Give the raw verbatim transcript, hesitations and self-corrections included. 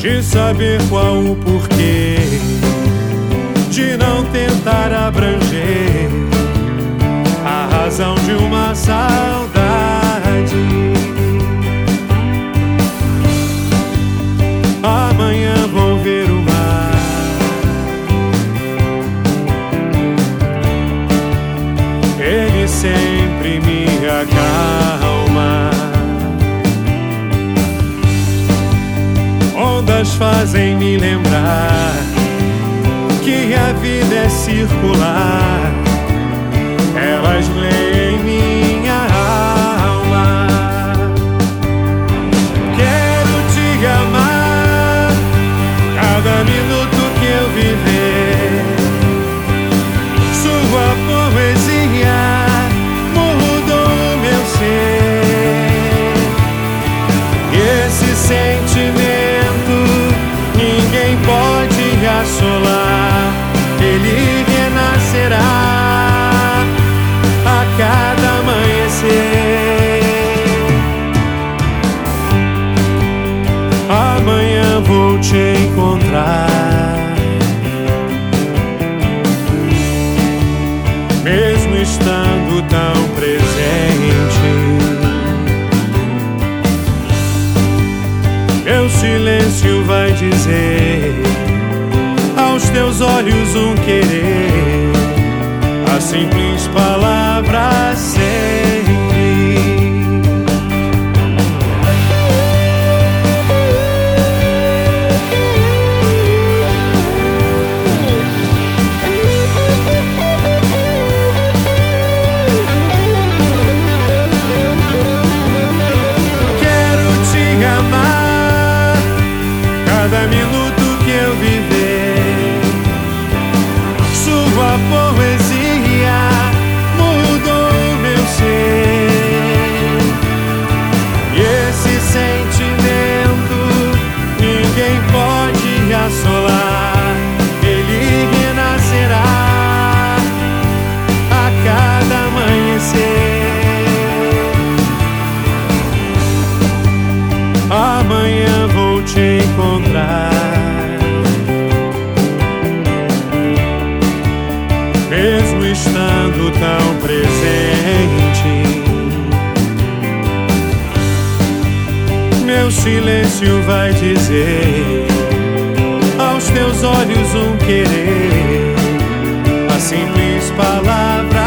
de saber qual o porquê, de não tentar abranger a razão de uma saudade. Amanhã vou ver o mar, ele sempre me acalma. Ondas fazem me lembrar que a vida é circular, elas leem minha alma. Quero te amar, cada minuto que eu viver, sua poesia mudou o meu ser. E esse sentimento ninguém pode assolar, ele renascerá a cada amanhecer. Amanhã vou te encontrar, mesmo estando tão presente. Meu silêncio vai dizer aos teus olhos um querer, a simples palavra sempre. Quero te amar, cada minuto que eu viver, sua poesia mudou meu ser. E esse sentimento ninguém pode assolar, ele renascerá a cada amanhecer. Amanhã vou te encontrar, mesmo estando tão presente. Meu silêncio vai dizer aos teus olhos um querer, a simples palavra